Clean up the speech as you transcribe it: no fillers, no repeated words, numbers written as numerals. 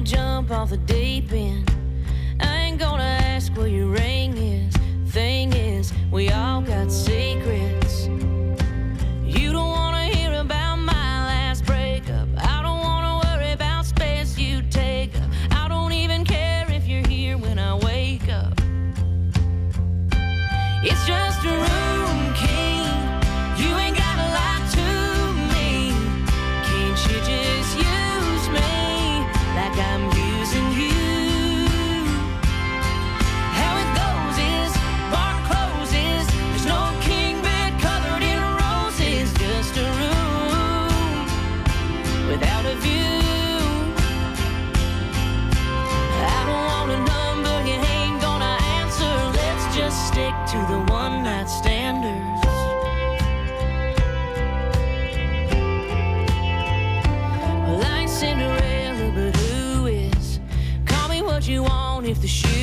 gonna jump off the deep end. I ain't gonna ask where your ring is. Thing is, we all got secrets. You don't wanna hear about my last breakup. I don't wanna worry about space you take up. I don't even care if you're here when I wake up. It's just a room key. You ain't gotta lie to me. Can't you just use me like I'm using you? How it goes is bar closes. There's no king bed covered in roses. Just a room without a view. I don't want a number you ain't gonna answer. Let's just stick to the one night standards. Well, I ain't Cinderella, but who is? Call me what you want if the shoe